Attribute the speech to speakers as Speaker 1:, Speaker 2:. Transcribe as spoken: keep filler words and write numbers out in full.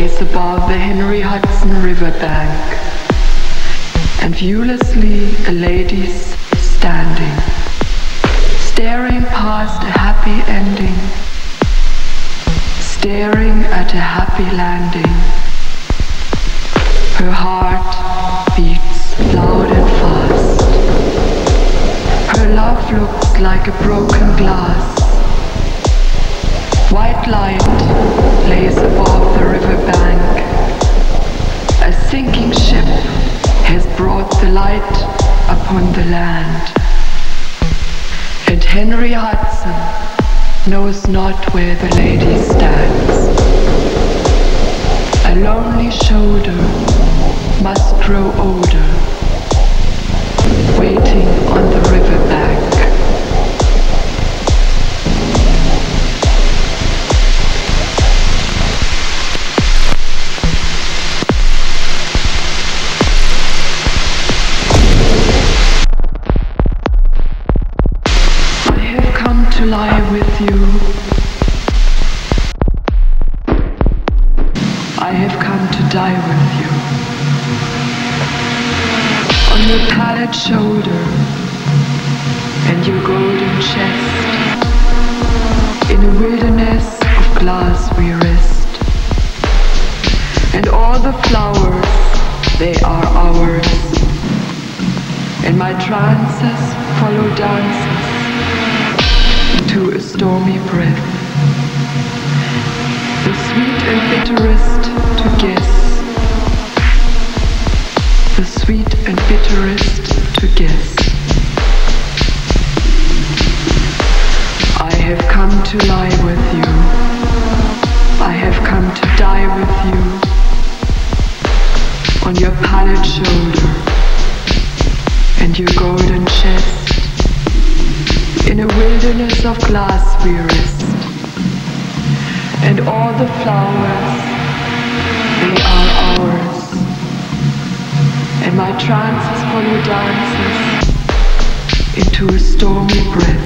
Speaker 1: lays above the Henry Hudson River bank, and viewlessly a lady's standing, staring past a happy ending, staring at a happy landing. Her heart beats loud and fast. Her love looks like a broken glass. White light lays above the river bank. A sinking ship has brought the light upon the land. And Henry Hudson knows not where the lady stands. A lonely shoulder must grow older, waiting on the river bank. I have come to lie with you. I have come to die with you. On your pallid shoulder and your golden chest, in a wilderness of glass we rest. And all the flowers, they are ours, and my trances follow dances to a stormy breath. The sweet and bitterest to guess. The sweet and bitterest to guess. I have come to lie with you. I have come to die with you. On your pallid shoulder and your golden chest. In a wilderness of glass we rest. And all the flowers, they are ours, and my trances follow dances into a stormy breath.